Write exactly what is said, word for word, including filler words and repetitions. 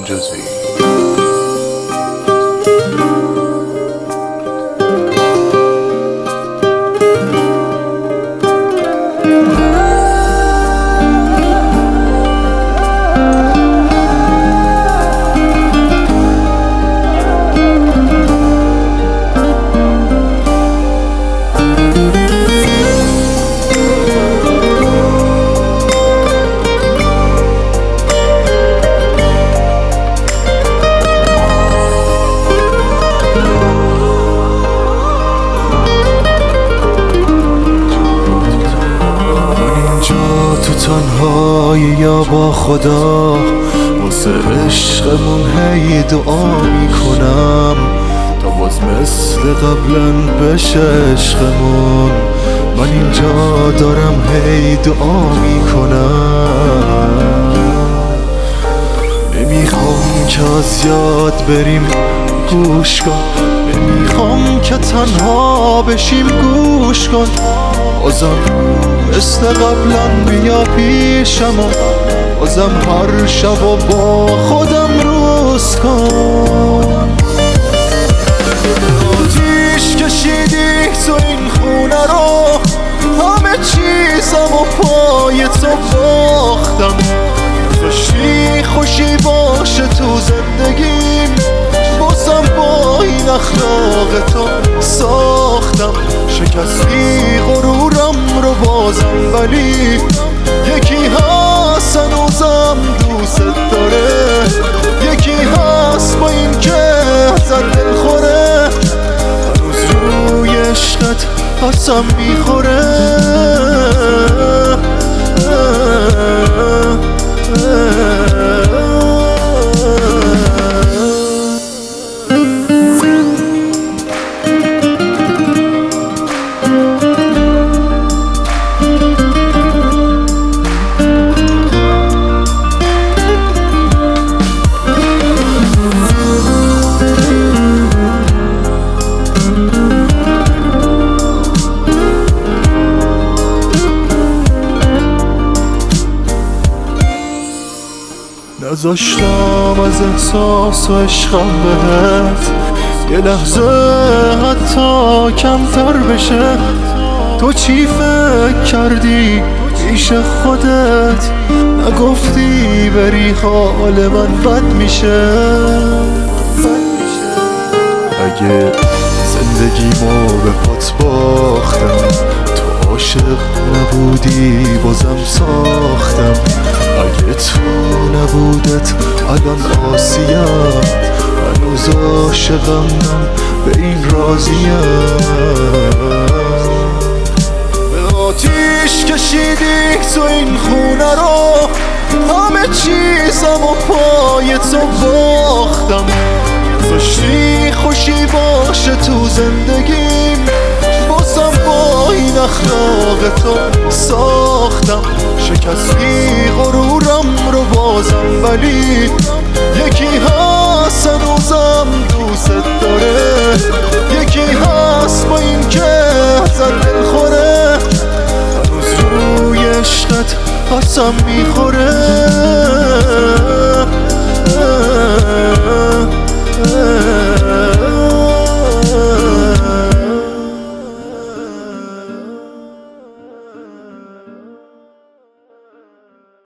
جزئی. تنهایی یا با خدا واسه عشقمون هی دعا میکنم تا باز مثل قبلا بشه عشقمون. من اینجا دارم هی دعا میکنم. نمیخوام که از یاد بریم گوش کن، نمیخوام که تنها بشیم گوش کن. بازم مثل قبلا بیا پیشم و بازم هر شب و با خودم روز کن. آتیش کشیدی تو این خونه رو، همه چیزم و پای تو باختم. داشتی خوشی باشه تو زندگیم، بازم با این اخلاق تو ساختم. شکستی غرورم رو بازم، ولی یکی هست هنوزم دوست داره. یکی هست با این که ازت دل خوره، هنوز روی عشقت قسم میخوره. نذاشتم از احساس و عشقم بهت یه لحظه حتی کمتر بشه. تو چی فکر کردی پیش خودت؟ نگفتی بری حال من بد میشه. اگه زندگیمو به پات باختم، تو عاشق نبودی بازم ساختم. اگه تو نبودت الان آسیم، هنوز عاشقم به این راضیم. به آتیش کشیدی تو این خونه رو، همه چیزم و پای تو باختم. داشتی خوشی باشه تو زندگیم، بازم با این اخلاق تو ساختم. شکستی غرورم رو بازم، ولی یکی هست هنوزم دوست داره. یکی هست با این که ازت دل خوره، هنوز روی عشقت قسم میخوره.